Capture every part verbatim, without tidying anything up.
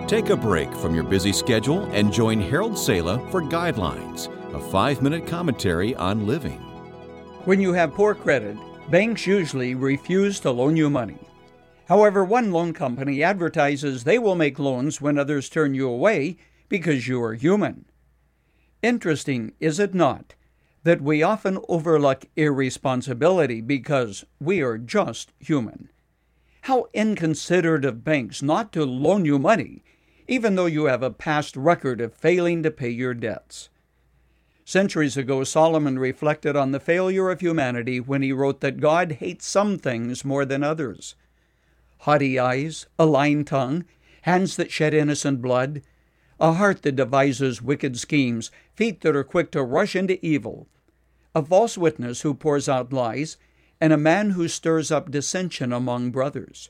Take a break from your busy schedule and join Harold Sala for Guidelines, a five-minute commentary on living. When you have poor credit, banks usually refuse to loan you money. However, one loan company advertises they will make loans when others turn you away because you are human. Interesting, is it not, that we often overlook irresponsibility because we are just human? How inconsiderate of banks not to loan you money, even though you have a past record of failing to pay your debts. Centuries ago, Solomon reflected on the failure of humanity when he wrote that God hates some things more than others. Haughty eyes, a lying tongue, hands that shed innocent blood, a heart that devises wicked schemes, feet that are quick to rush into evil, a false witness who pours out lies, and a man who stirs up dissension among brothers.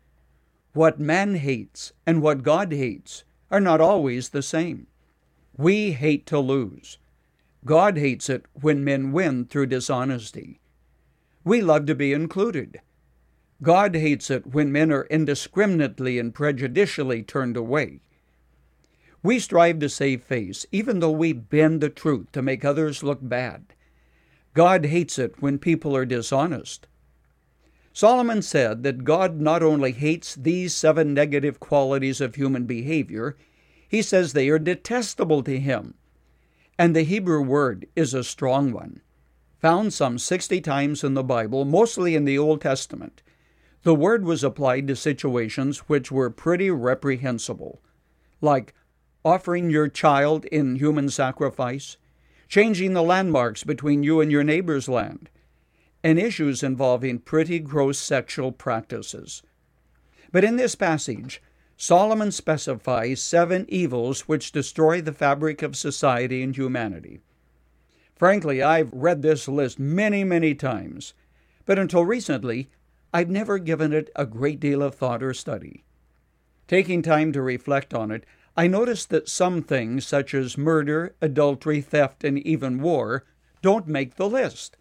What man hates and what God hates are not always the same. We hate to lose. God hates it when men win through dishonesty. We love to be included. God hates it when men are indiscriminately and prejudicially turned away. We strive to save face, even though we bend the truth to make others look bad. God hates it when people are dishonest. Solomon said that God not only hates these seven negative qualities of human behavior, he says they are detestable to him. And the Hebrew word is a strong one. Found some sixty times in the Bible, mostly in the Old Testament, the word was applied to situations which were pretty reprehensible, like offering your child in human sacrifice, changing the landmarks between you and your neighbor's land, and issues involving pretty gross sexual practices. But in this passage, Solomon specifies seven evils which destroy the fabric of society and humanity. Frankly, I've read this list many, many times, but until recently, I've never given it a great deal of thought or study. Taking time to reflect on it, I noticed that some things, such as murder, adultery, theft, and even war, don't make the list.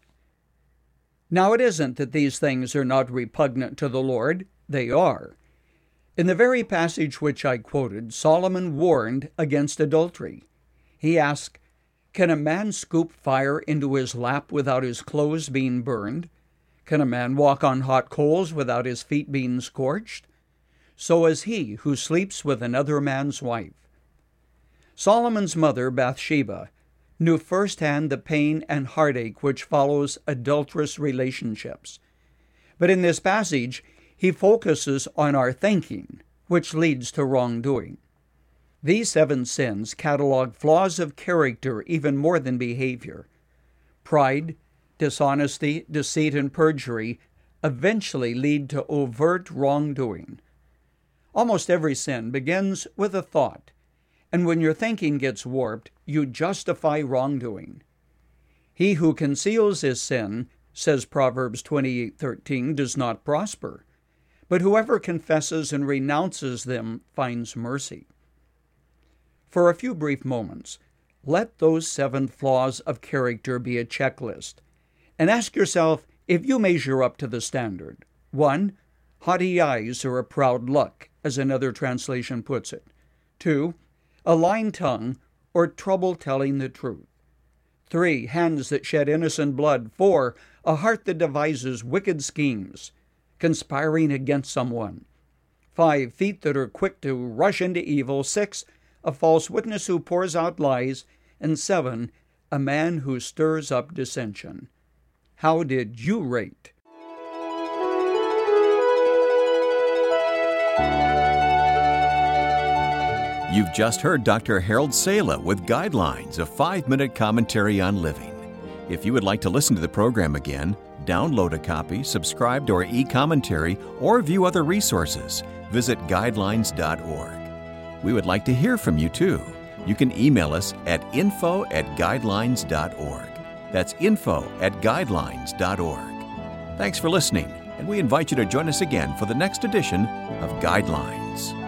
Now, it isn't that these things are not repugnant to the Lord. They are. In the very passage which I quoted, Solomon warned against adultery. He asked, "Can a man scoop fire into his lap without his clothes being burned? Can a man walk on hot coals without his feet being scorched? So is he who sleeps with another man's wife." Solomon's mother, Bathsheba, knew firsthand the pain and heartache which follows adulterous relationships. But in this passage, he focuses on our thinking, which leads to wrongdoing. These seven sins catalog flaws of character even more than behavior. Pride, dishonesty, deceit, and perjury eventually lead to overt wrongdoing. Almost every sin begins with a thought, and when your thinking gets warped, you justify wrongdoing. He who conceals his sin, says Proverbs twenty-eight thirteen, does not prosper, but whoever confesses and renounces them finds mercy. For a few brief moments, let those seven flaws of character be a checklist, and ask yourself if you measure up to the standard. One, haughty eyes or a proud look, as another translation puts it. Two, a lying tongue or trouble telling the truth. Three, hands that shed innocent blood. Four, a heart that devises wicked schemes, conspiring against someone. Five, feet that are quick to rush into evil. Six, a false witness who pours out lies. And seven, a man who stirs up dissension. How did you rate? You've just heard Doctor Harold Sala with Guidelines, a five-minute commentary on living. If you would like to listen to the program again, download a copy, subscribe to our e-commentary, or view other resources, visit guidelines dot org. We would like to hear from you, too. You can email us at info at guidelines dot org. That's info at guidelines dot org. Thanks for listening, and we invite you to join us again for the next edition of Guidelines.